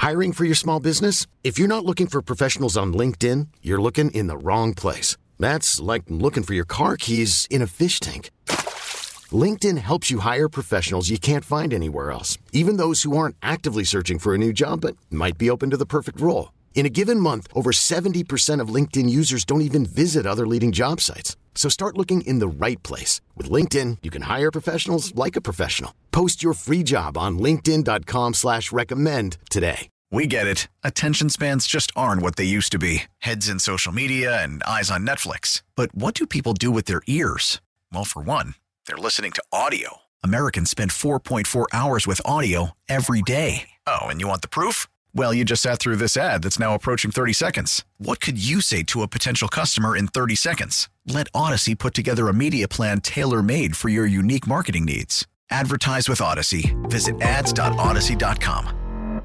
Hiring for your small business? If you're not looking for professionals on LinkedIn, you're looking in the wrong place. That's like looking for your car keys in a fish tank. LinkedIn helps you hire professionals you can't find anywhere else, even those who aren't actively searching for a new job but might be open to the perfect role. In a given month, over 70% of LinkedIn users don't even visit other leading job sites. So start looking in the right place. With LinkedIn, you can hire professionals like a professional. Post your free job on linkedin.com/recommend today. We get it. Attention spans just aren't what they used to be. Heads in social media and eyes on Netflix. But what do people do with their ears? Well, for one, they're listening to audio. Americans spend 4.4 hours with audio every day. Oh, and you want the proof? Well, you just sat through this ad that's now approaching 30 seconds. What could you say to a potential customer in 30 seconds? Let Odyssey put together a media plan tailor-made for your unique marketing needs. Advertise with Odyssey. Visit ads.odyssey.com.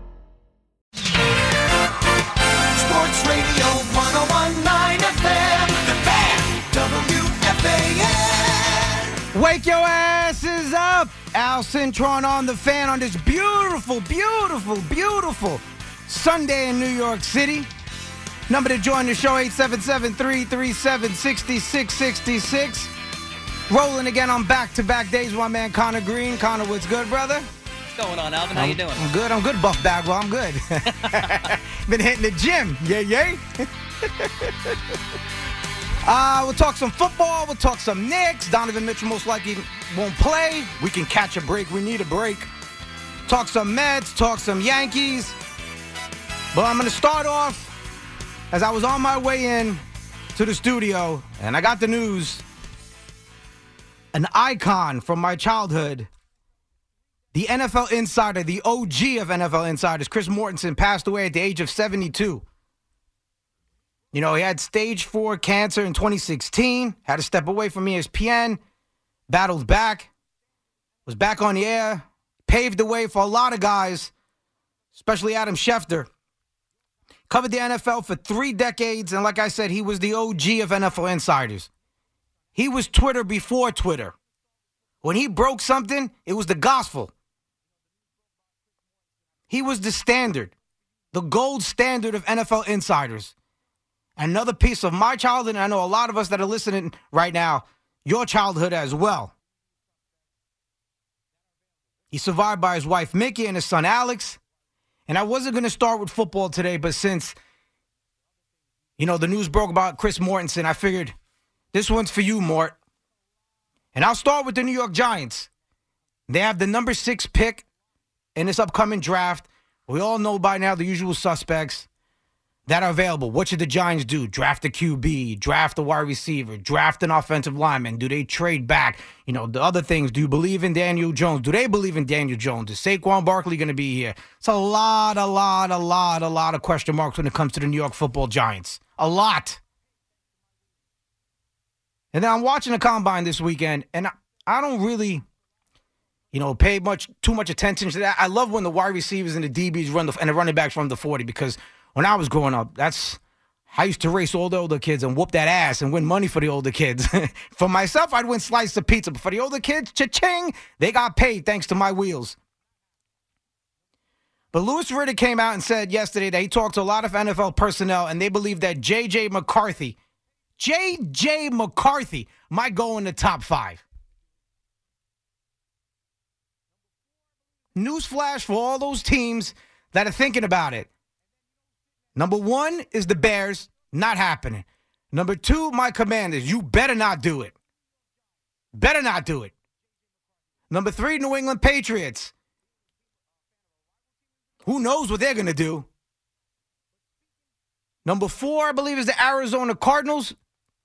Sports Radio 101.9 FM, The Fan, WFAN. Wake your asses up! Al Cintron on The Fan on this beautiful, beautiful, beautiful Sunday in New York City. Number to join the show, 877-337-6666. Rolling again on back-to-back days with my man Connor Green. Connor, what's good, brother? What's going on, Alvin? How you doing? I'm good, Buff Bagwell. I'm good. Been hitting the gym. Yay. We'll talk some football. We'll talk some Knicks. Donovan Mitchell most likely won't play. We can catch a break. We need a break. Talk some Mets. Talk some Yankees. But I'm going to start off as I was on my way in to the studio, and I got the news. An icon from my childhood, the NFL insider, the OG of NFL insiders, Chris Mortensen, passed away at the age of 72. You know, he had stage 4 cancer in 2016, had to step away from ESPN, battled back, was back on the air, paved the way for a lot of guys, especially Adam Schefter. Covered the NFL for 3 decades, and like I said, he was the OG of NFL insiders. He was Twitter before Twitter. When he broke something, it was the gospel. He was the standard, the gold standard of NFL insiders. Another piece of my childhood, and I know a lot of us that are listening right now, your childhood as well. He's survived by his wife, Mickey, and his son, Alex. And I wasn't going to start with football today, but since, you know, the news broke about Chris Mortensen, I figured this one's for you, Mort. And I'll start with the New York Giants. They have the number 6 pick in this upcoming draft. We all know by now the usual suspects that are available. What should the Giants do? Draft a QB, draft a wide receiver, draft an offensive lineman. Do they trade back? You know, the other things. Do you believe in Daniel Jones? Do they believe in Daniel Jones? Is Saquon Barkley going to be here? It's a lot of question marks when it comes to the New York Football Giants. A lot. And then I'm watching the Combine this weekend, and I don't really, you know, pay too much attention to that. I love when the wide receivers and the DBs and the running backs run the 40, because when I was growing up, I used to race all the older kids and whoop that ass and win money for the older kids. For myself, I'd win slices of pizza. But for the older kids, cha-ching, they got paid thanks to my wheels. But Louis Riddick came out and said yesterday that he talked to a lot of NFL personnel, and they believe that J.J. McCarthy might go in the top 5. Newsflash for all those teams that are thinking about it. Number 1 is the Bears. Not happening. Number 2, my Commanders. You better not do it. Better not do it. Number 3, New England Patriots. Who knows what they're going to do? Number 4, I believe, is the Arizona Cardinals.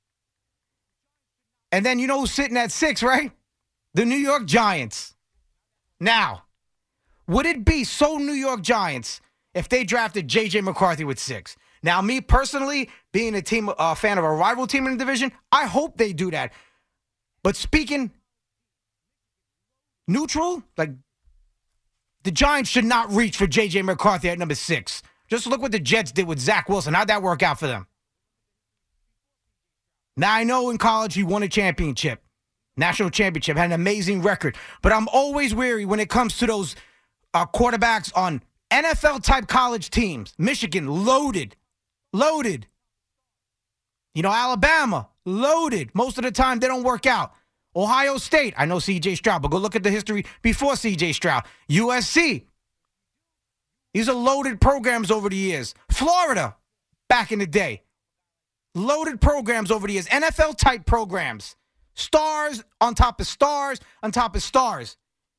And then you know who's sitting at 6, right? The New York Giants. Now, would it be so New York Giants if they drafted J.J. McCarthy with 6? Now, me personally, being a fan of a rival team in the division, I hope they do that. But speaking neutral, like, the Giants should not reach for J.J. McCarthy at number 6. Just look what the Jets did with Zach Wilson. How'd that work out for them? Now, I know in college he won a championship, national championship, had an amazing record. But I'm always weary when it comes to those quarterbacks on NFL-type college teams. Michigan, loaded. Alabama, loaded. Most of the time, they don't work out. Ohio State, I know C.J. Stroud, but go look at the history before C.J. Stroud. USC, these are loaded programs over the years. Florida, back in the day, loaded programs over the years. NFL-type programs. Stars on top of stars on top of stars.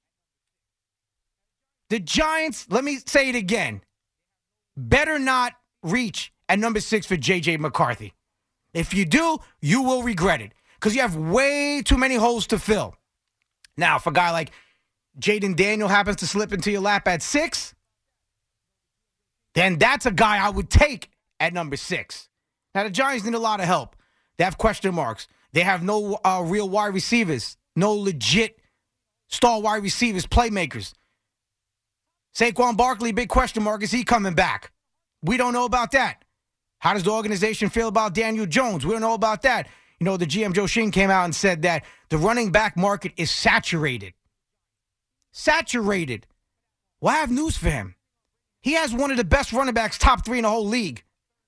The Giants, let me say it again, better not reach at number 6 for J.J. McCarthy. If you do, you will regret it because you have way too many holes to fill. Now, if a guy like Jaden Daniel happens to slip into your lap at 6, then that's a guy I would take at number 6. Now, the Giants need a lot of help. They have question marks. They have no real wide receivers, no legit star wide receivers, playmakers. Saquon Barkley, big question mark. Is he coming back? We don't know about that. How does the organization feel about Daniel Jones? We don't know about that. The GM Joe Sheen came out and said that the running back market is saturated. Saturated. Well, I have news for him. He has one of the best running backs, top 3 in the whole league.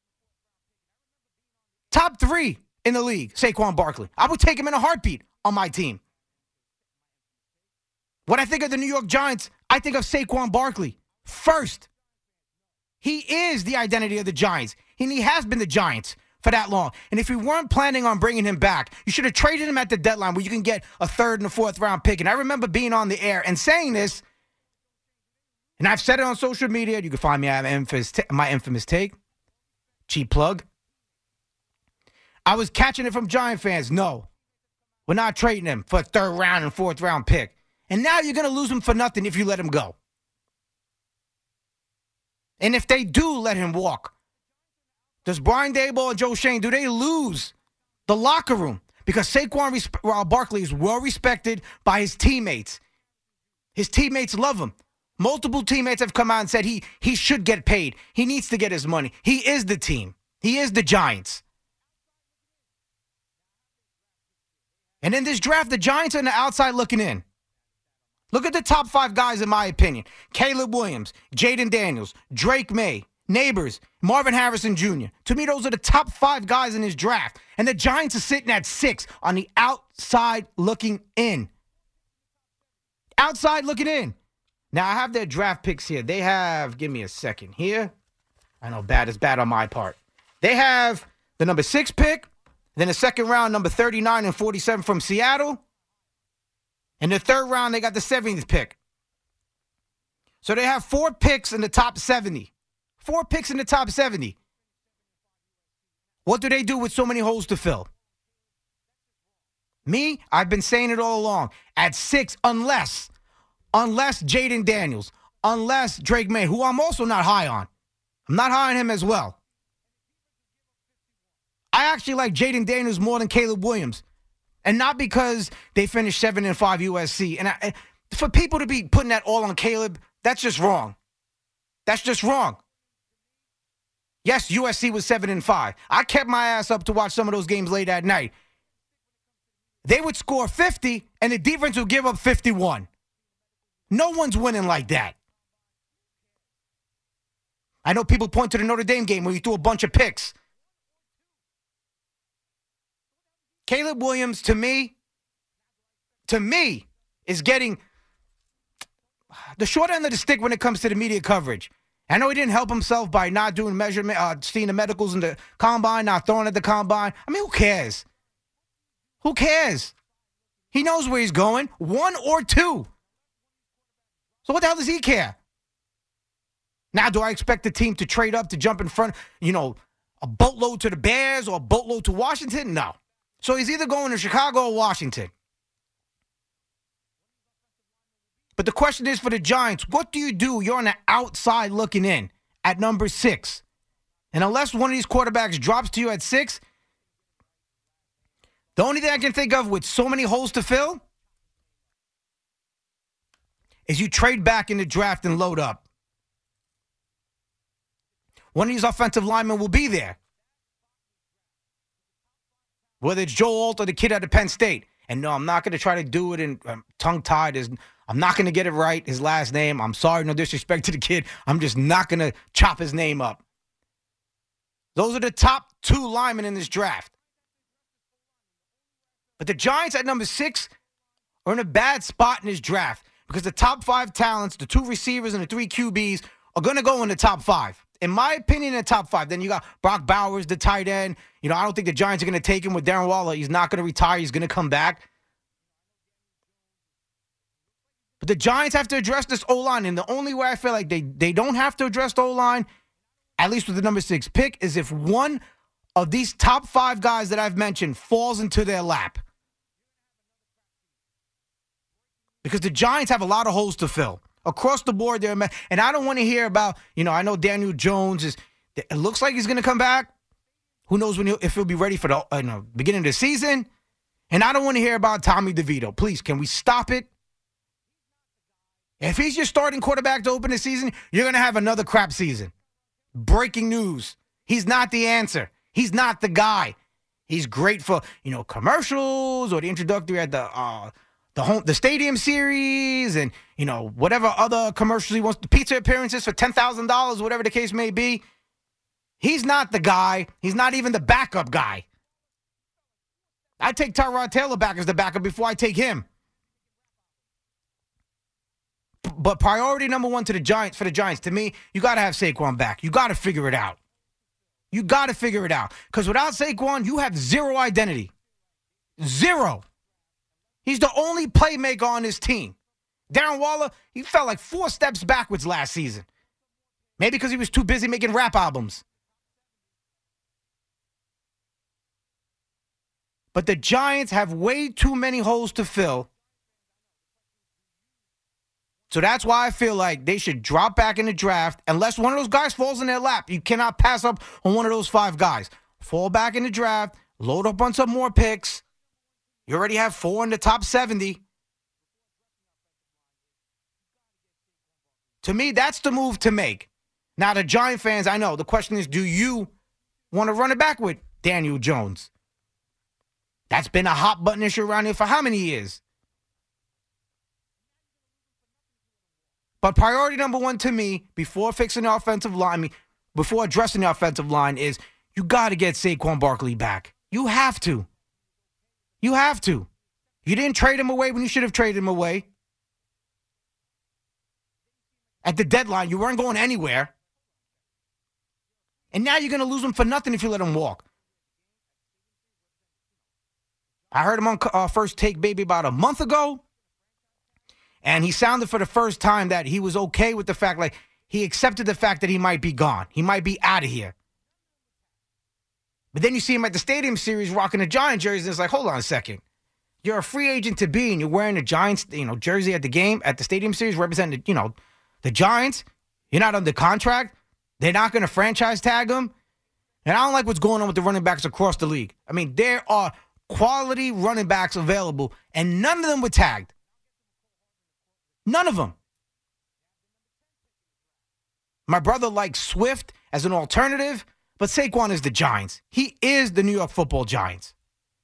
Top 3 in the league, Saquon Barkley. I would take him in a heartbeat on my team. When I think of the New York Giants, I think of Saquon Barkley first. He is the identity of the Giants, and he has been the Giants for that long. And if you weren't planning on bringing him back, you should have traded him at the deadline where you can get a 3rd and a 4th round pick. And I remember being on the air and saying this, and I've said it on social media. You can find me at my infamous take. Cheap plug. I was catching it from Giant fans. No, we're not trading him for a 3rd round and 4th round pick. And now you're going to lose him for nothing if you let him go. And if they do let him walk, does Brian Daboll and Joe Shane, do they lose the locker room? Because Saquon Barkley is well respected by his teammates. His teammates love him. Multiple teammates have come out and said he should get paid. He needs to get his money. He is the team. He is the Giants. And in this draft, the Giants are on the outside looking in. Look at the top 5 guys, in my opinion. Caleb Williams, Jaden Daniels, Drake May, Neighbors, Marvin Harrison Jr. To me, those are the top 5 guys in this draft. And the Giants are sitting at 6 on the outside looking in. Outside looking in. Now, I have their draft picks here. They have, give me a second here. I know bad is bad on my part. They have the number 6 pick, then the 2nd round, number 39 and 47 from Seattle. In the 3rd round, they got the 70th pick. So they have 4 picks in the top 70. 4 picks in the top 70. What do they do with so many holes to fill? Me, I've been saying it all along. At 6, unless Jaden Daniels, unless Drake May, who I'm also not high on. I'm not high on him as well. I actually like Jaden Daniels more than Caleb Williams. And not because they finished 7-5 USC. And for people to be putting that all on Caleb, that's just wrong. That's just wrong. Yes, USC was 7-5. I kept my ass up to watch some of those games late at night. They would score 50, and the defense would give up 51. No one's winning like that. I know people point to the Notre Dame game where you threw a bunch of picks. Caleb Williams, to me, is getting the short end of the stick when it comes to the media coverage. I know he didn't help himself by not doing measurement, seeing the medicals in the combine, not throwing at the combine. I mean, who cares? Who cares? He knows where he's going, 1 or 2. So what the hell does he care? Now, do I expect the team to trade up to jump in front, a boatload to the Bears or a boatload to Washington? No. So he's either going to Chicago or Washington. But the question is for the Giants, what do you do? You're on the outside looking in at number 6. And unless one of these quarterbacks drops to you at 6, the only thing I can think of with so many holes to fill is you trade back in the draft and load up. One of these offensive linemen will be there. Whether it's Joe Alt or the kid out of Penn State. And no, I'm not going to try to do it in tongue-tied. I'm not going to get it right, his last name. I'm sorry, no disrespect to the kid. I'm just not going to chop his name up. Those are the top 2 linemen in this draft. But the Giants at number 6 are in a bad spot in this draft because the top 5 talents, the 2 receivers and the 3 QBs, are going to go in the top 5. In my opinion, in the top 5. Then you got Brock Bowers, the tight end. I don't think the Giants are going to take him with Darren Waller. He's not going to retire. He's going to come back. But the Giants have to address this O-line, and the only way I feel like they don't have to address the O-line, at least with the number 6 pick, is if one of these top 5 guys that I've mentioned falls into their lap. Because the Giants have a lot of holes to fill. Across the board there, and I don't want to hear about, I know Daniel Jones it looks like he's going to come back. Who knows if he'll be ready for the beginning of the season. And I don't want to hear about Tommy DeVito. Please, can we stop it? If he's your starting quarterback to open the season, you're going to have another crap season. Breaking news. He's not the answer. He's not the guy. He's great for, commercials or the introductory at the stadium series and, whatever other commercials he wants, the pizza appearances for $10,000, whatever the case may be. He's not the guy. He's not even the backup guy. I take Tyrod Taylor back as the backup before I take him. But priority number 1 for the Giants, to me, you got to have Saquon back. You got to figure it out. You got to figure it out. Because without Saquon, you have 0 identity. 0. He's the only playmaker on this team. Darren Waller, he fell like 4 steps backwards last season. Maybe because he was too busy making rap albums. But the Giants have way too many holes to fill. So that's why I feel like they should drop back in the draft unless one of those guys falls in their lap. You cannot pass up on one of those 5 guys. Fall back in the draft, load up on some more picks. You already have 4 in the top 70. To me, that's the move to make. Now, the Giant fans, I know, the question is, do you want to run it back with Daniel Jones? That's been a hot button issue around here for how many years? But priority number 1 to me, before fixing the offensive line, before addressing the offensive line, is you got to get Saquon Barkley back. You have to. You have to. You didn't trade him away when you should have traded him away. At the deadline, you weren't going anywhere. And now you're going to lose him for nothing if you let him walk. I heard him on First Take, baby, about a month ago. And he sounded for the first time that he was okay with the fact, like, he accepted the fact that he might be gone. He might be out of here. But then you see him at the Stadium Series rocking a Giant jersey, and it's like, hold on a second. You're a free agent to be, and you're wearing a Giants, jersey at the game, at the Stadium Series, representing, the Giants. You're not under contract. They're not going to franchise tag him. And I don't like what's going on with the running backs across the league. I mean, there are quality running backs available, and none of them were tagged. None of them. My brother likes Swift as an alternative, but Saquon is the Giants. He is the New York Football Giants.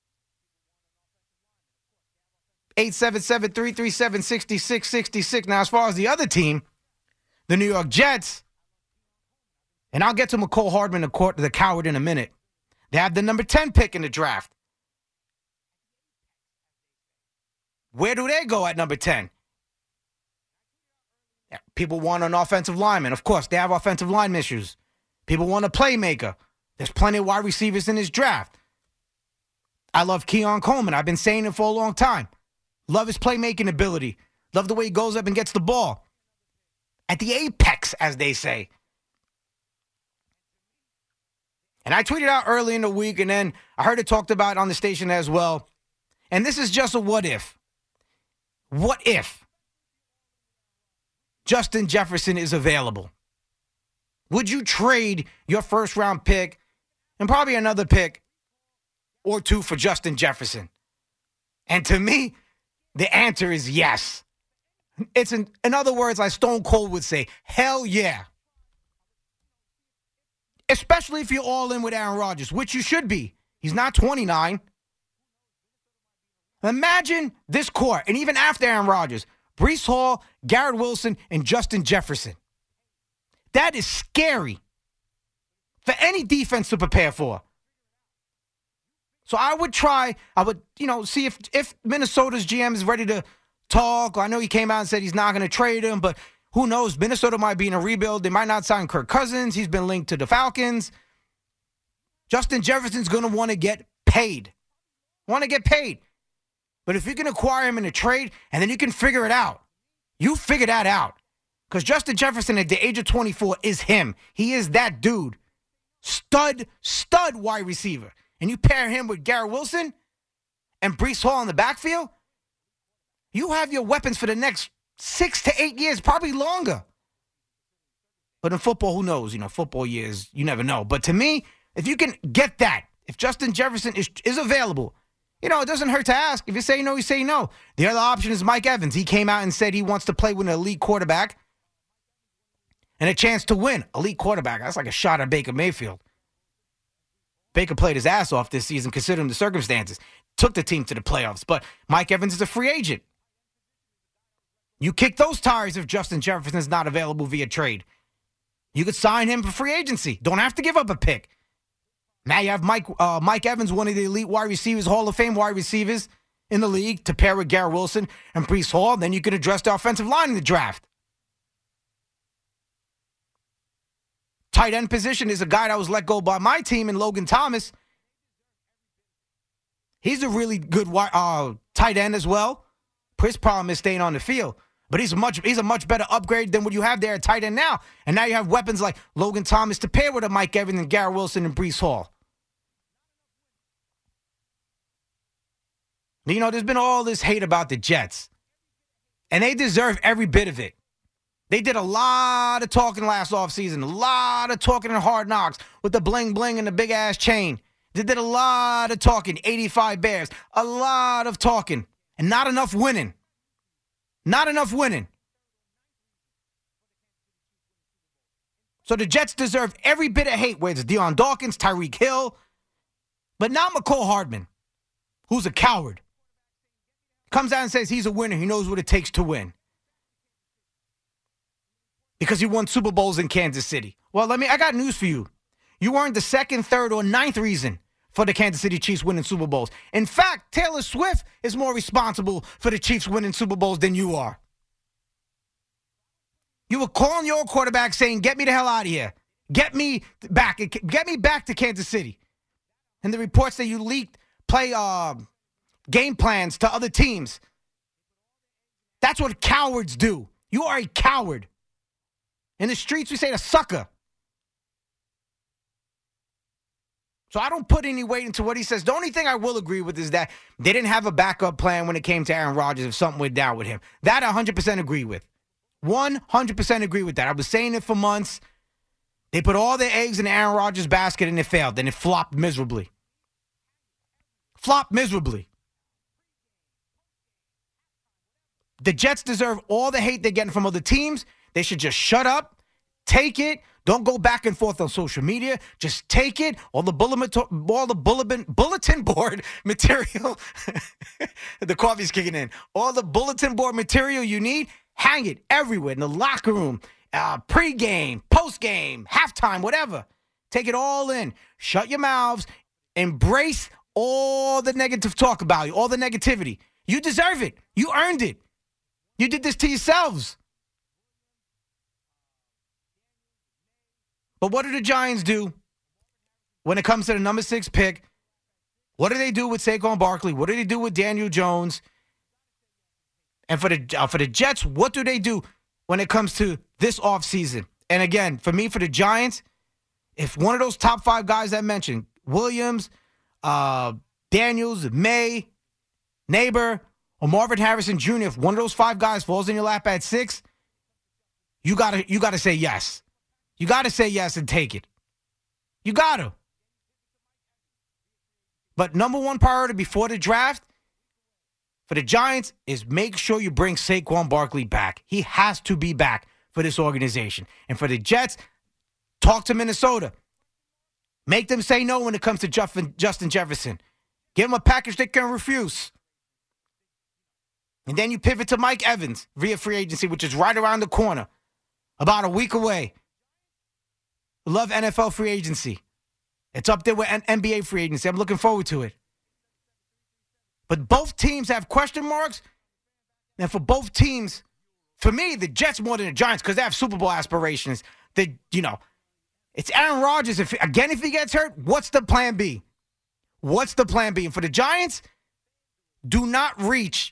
877-337-6666. Now, as far as the other team, the New York Jets, and I'll get to McCole Hardman, the coward, in a minute. They have the number 10 pick in the draft. Where do they go at number 10? People want an offensive lineman. Of course, they have offensive line issues. People want a playmaker. There's plenty of wide receivers in this draft. I love Keon Coleman. I've been saying it for a long time. Love his playmaking ability. Love the way he goes up and gets the ball. At the apex, as they say. And I tweeted out early in the week, and then I heard it talked about on the station as well. And this is just a what if. What if Justin Jefferson is available? Would you trade your first-round pick and probably another pick or 2 for Justin Jefferson? And to me, the answer is yes. It's in other words, like Stone Cold would say, hell yeah. Especially if you're all in with Aaron Rodgers, which you should be. He's not 29. Imagine this core, and even after Aaron Rodgers, Breece Hall, Garrett Wilson, and Justin Jefferson. That is scary for any defense to prepare for. So I would, see if Minnesota's GM is ready to talk. I know he came out and said he's not going to trade him, but who knows? Minnesota might be in a rebuild. They might not sign Kirk Cousins. He's been linked to the Falcons. Justin Jefferson's going to want to get paid. But if you can acquire him in a trade and then you can figure it out, you figure that out. Because Justin Jefferson at the age of 24 is him. He is that dude. Stud wide receiver. And you pair him with Garrett Wilson and Breece Hall in the backfield, you have your weapons for the next 6 to 8 years, probably longer. But in football, who knows? Football years, you never know. But to me, if you can get that, if Justin Jefferson is available, it doesn't hurt to ask. If you say no, you say no. The other option is Mike Evans. He came out and said he wants to play with an elite quarterback and a chance to win. Elite quarterback, that's like a shot at Baker Mayfield. Baker played his ass off this season, considering the circumstances. Took the team to the playoffs. But Mike Evans is a free agent. You kick those tires if Justin Jefferson is not available via trade. You could sign him for free agency. Don't have to give up a pick. Now you have Mike Evans, one of the elite wide receivers, Hall of Fame wide receivers in the league, to pair with Garrett Wilson and Breece Hall. Then you can address the offensive line in the draft. Tight end position is a guy that was let go by my team in Logan Thomas. He's a really good tight end as well. His problem is staying on the field. But he's a much better upgrade than what you have there at tight end now. And now you have weapons like Logan Thomas to pair with a Mike Evans and Garrett Wilson and Breece Hall. There's been all this hate about the Jets. And they deserve every bit of it. They did a lot of talking last offseason. A lot of talking in Hard Knocks with the bling-bling and the big-ass chain. They did a lot of talking. 85 Bears. A lot of talking. And not enough winning. So the Jets deserve every bit of hate, whether it's Deion Dawkins, Tyreek Hill, but not McCole Hardman, who's a coward. Comes out and says he's a winner. He knows what it takes to win. Because he won Super Bowls in Kansas City. Well, I got news for you. You weren't the second, third, or ninth reason for the Kansas City Chiefs winning Super Bowls. In fact, Taylor Swift is more responsible for the Chiefs winning Super Bowls than you are. You were calling your quarterback saying, get me the hell out of here. Get me back to Kansas City. And the reports that you leaked game plans to other teams. That's what cowards do. You are a coward. In the streets, we say a sucker. So I don't put any weight into what he says. The only thing I will agree with is that they didn't have a backup plan when it came to Aaron Rodgers if something went down with him. That I 100% agree with. 100% agree with that. I was saying it for months. They put all their eggs in Aaron Rodgers' basket and it failed. And it flopped miserably. The Jets deserve all the hate they're getting from other teams. They should just shut up, take it. Don't go back and forth on social media. Just take it. All the bulletin board material. The coffee's kicking in. All the bulletin board material you need, hang it everywhere in the locker room, pregame, postgame, halftime, whatever. Take it all in. Shut your mouths. Embrace all the negative talk about you, all the negativity. You deserve it. You earned it. You did this to yourselves. But what do the Giants do when it comes to the number 6 pick? What do they do with Saquon Barkley? What do they do with Daniel Jones? And for the Jets, what do they do when it comes to this offseason? And again, for me, for the Giants, if one of those top 5 guys I mentioned, Williams, Daniels, May, Neighbor, or Marvin Harrison Jr., if one of those 5 guys falls in your lap at 6, you gotta say yes. You got to say yes and take it. You got to. But number one priority before the draft for the Giants is make sure you bring Saquon Barkley back. He has to be back for this organization. And for the Jets, talk to Minnesota. Make them say no when it comes to Justin Jefferson. Give them a package they can refuse. And then you pivot to Mike Evans via free agency, which is right around the corner, about a week away. Love NFL free agency. It's up there with NBA free agency. I'm looking forward to it. But both teams have question marks. And for both teams, for me, the Jets more than the Giants because they have Super Bowl aspirations. It's Aaron Rodgers. If he gets hurt, what's the plan B? What's the plan B? And for the Giants, do not reach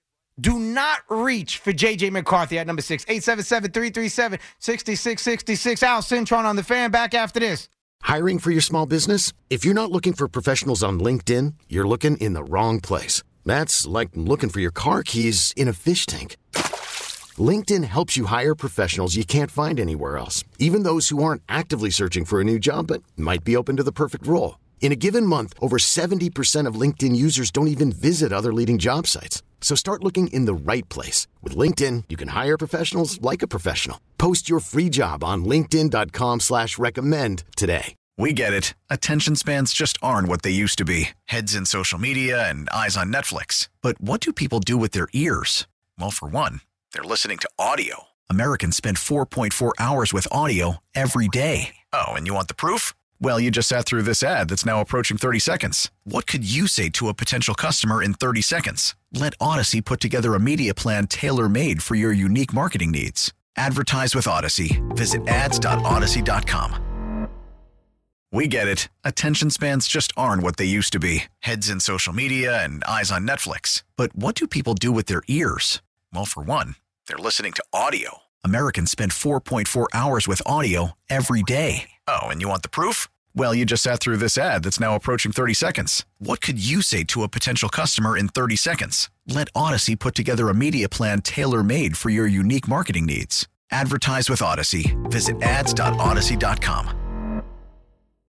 for J.J. McCarthy at number 6. 877-337-6666. Al Cintron on the Fan. Back after this. Hiring for your small business? If you're not looking for professionals on LinkedIn, you're looking in the wrong place. That's like looking for your car keys in a fish tank. LinkedIn helps you hire professionals you can't find anywhere else, even those who aren't actively searching for a new job but might be open to the perfect role. In a given month, over 70% of LinkedIn users don't even visit other leading job sites. So start looking in the right place. With LinkedIn, you can hire professionals like a professional. Post your free job on linkedin.com/recommend today. We get it. Attention spans just aren't what they used to be. Heads in social media and eyes on Netflix. But what do people do with their ears? Well, for one, they're listening to audio. Americans spend 4.4 hours with audio every day. Oh, and you want the proof? Well, you just sat through this ad that's now approaching 30 seconds. What could you say to a potential customer in 30 seconds? Let Odyssey put together a media plan tailor-made for your unique marketing needs. Advertise with Odyssey. Visit ads.odyssey.com. We get it. Attention spans just aren't what they used to be. Heads in social media and eyes on Netflix. But what do people do with their ears? Well, for one, they're listening to audio. Americans spend 4.4 hours with audio every day. Oh, and you want the proof? Well, you just sat through this ad that's now approaching 30 seconds. What could you say to a potential customer in 30 seconds? Let Odyssey put together a media plan tailor-made for your unique marketing needs. Advertise with Odyssey. Visit ads.odyssey.com.